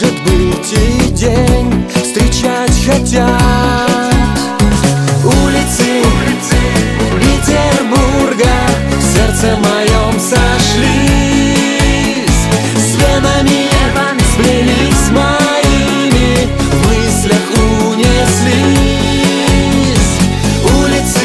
может быть, и день встречать хотят. Улицы Петербурга в сердце моем сошлись, с венами сплелись моими, в мыслях унеслись. Улицы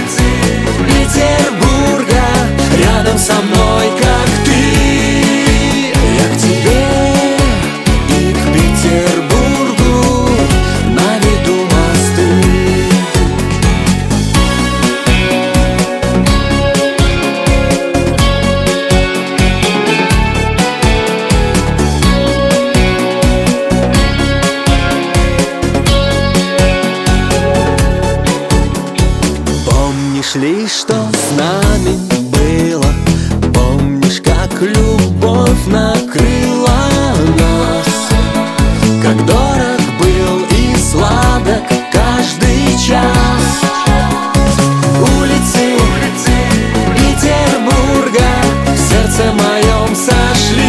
Петербурга рядом со мной, как ты. Я к тебе и к Петербургу наведу мосты. Помнишь ли, что с нами было? Помнишь, как любовь накрыла нас? Как дорог был и сладок каждый час. Улицы Петербурга в сердце моем сошлись,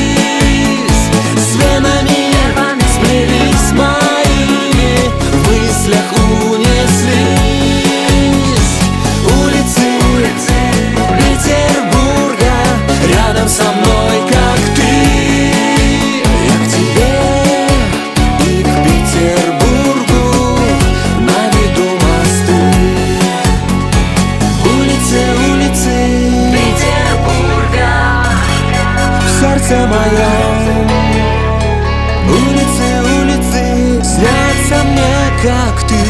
с венами сплелись моими, в мыслях унеслись. Улицы Петербурга рядом со мной, как ты. Я к тебе и к Петербургу наведу мосты. Улицы Петербурга в сердце моем. Улицы снятся мне, как ты.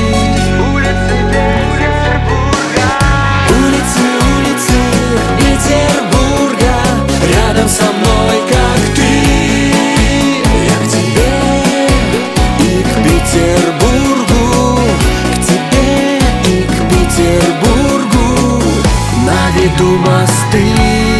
Петербурга рядом со мной, как ты. Я к тебе и к Петербургу, к тебе и к Петербургу наведу мосты.